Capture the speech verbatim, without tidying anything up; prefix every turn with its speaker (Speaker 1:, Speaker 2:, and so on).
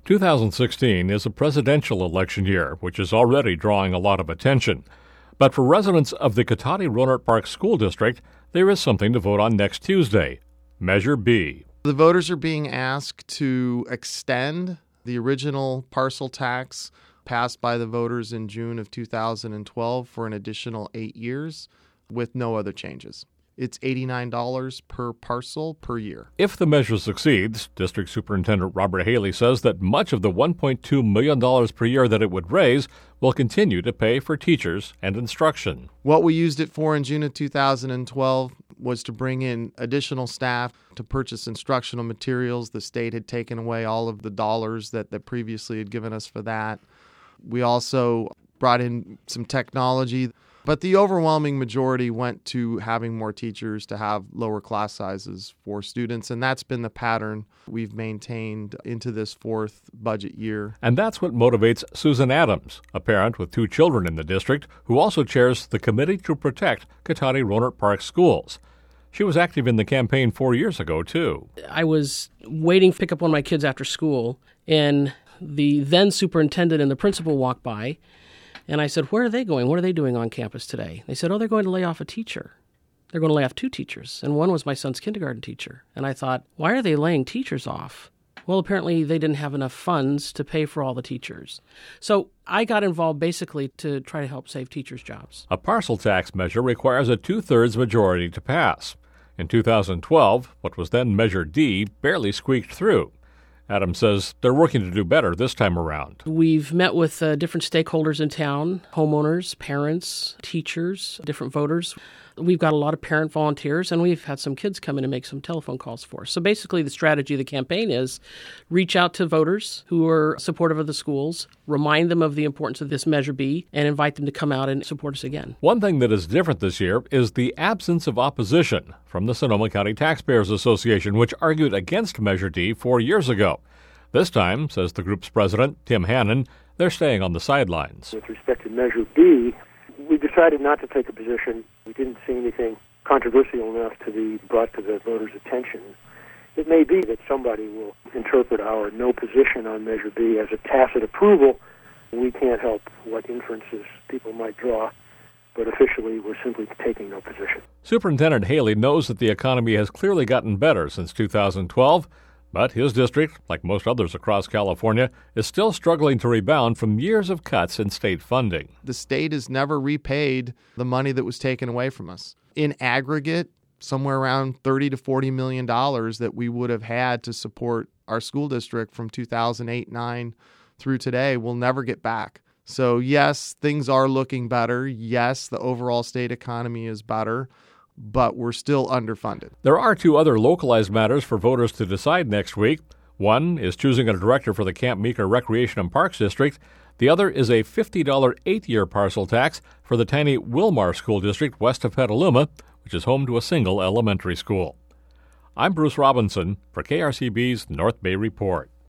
Speaker 1: two thousand sixteen is a presidential election year, which is already drawing a lot of attention. But for residents of the Cotati-Rohnert Park School District, there is something to vote on next Tuesday, Measure B.
Speaker 2: The voters are being asked to extend the original parcel tax passed by the voters in June of two thousand twelve for an additional eight years with no other changes. It's eighty-nine dollars per parcel per year.
Speaker 1: If the measure succeeds, District Superintendent Robert Haley says that much of the one point two million dollars per year that it would raise will continue to pay for teachers and instruction.
Speaker 2: What we used it for in June of two thousand twelve was to bring in additional staff to purchase instructional materials. The state had taken away all of the dollars that they previously had given us for that. We also brought in some technology. But the overwhelming majority went to having more teachers, to have lower class sizes for students, and that's been the pattern we've maintained into this fourth budget year.
Speaker 1: And that's what motivates Susan Adams, a parent with two children in the district, who also chairs the Committee to Protect Cotati-Rohnert Park Schools. She was active in the campaign four years ago, too.
Speaker 3: I was waiting to pick up one of my kids after school, and the then superintendent and the principal walked by. And I said, where are they going? What are they doing on campus today? They said, oh, they're going to lay off a teacher. They're going to lay off two teachers. And one was my son's kindergarten teacher. And I thought, why are they laying teachers off? Well, apparently they didn't have enough funds to pay for all the teachers. So I got involved basically to try to help save teachers' jobs.
Speaker 1: A parcel tax measure requires a two-thirds majority to pass. In two thousand twelve, what was then Measure D barely squeaked through. Adams says they're working to do better this time around.
Speaker 3: We've met with uh, different stakeholders in town, homeowners, parents, teachers, different voters. We've got a lot of parent volunteers, and we've had some kids come in and make some telephone calls for us. So basically the strategy of the campaign is reach out to voters who are supportive of the schools, remind them of the importance of this Measure B, and invite them to come out and support us again.
Speaker 1: One thing that is different this year is the absence of opposition from the Sonoma County Taxpayers Association, which argued against Measure D four years ago. This time, says the group's president, Tim Hannon, they're staying on the sidelines.
Speaker 4: With respect to Measure B, we decided not to take a position. We didn't see anything controversial enough to be brought to the voters' attention. It may be that somebody will interpret our no position on Measure B as a tacit approval. We can't help what inferences people might draw, but officially we're simply taking no position.
Speaker 1: Superintendent Haley knows that the economy has clearly gotten better since two thousand twelve, but his district, like most others across California, is still struggling to rebound from years of cuts in state funding.
Speaker 2: The state has never repaid the money that was taken away from us. In aggregate, somewhere around thirty to forty million dollars that we would have had to support our school district from two thousand eight nine through today will never get back. So yes, things are looking better. Yes, the overall state economy is better, but we're still underfunded.
Speaker 1: There are two other localized matters for voters to decide next week. One is choosing a director for the Camp Meeker Recreation and Parks District. The other is a fifty dollars eight-year parcel tax for the tiny Wilmar School District west of Petaluma, which is home to a single elementary school. I'm Bruce Robinson for K R C B's North Bay Report.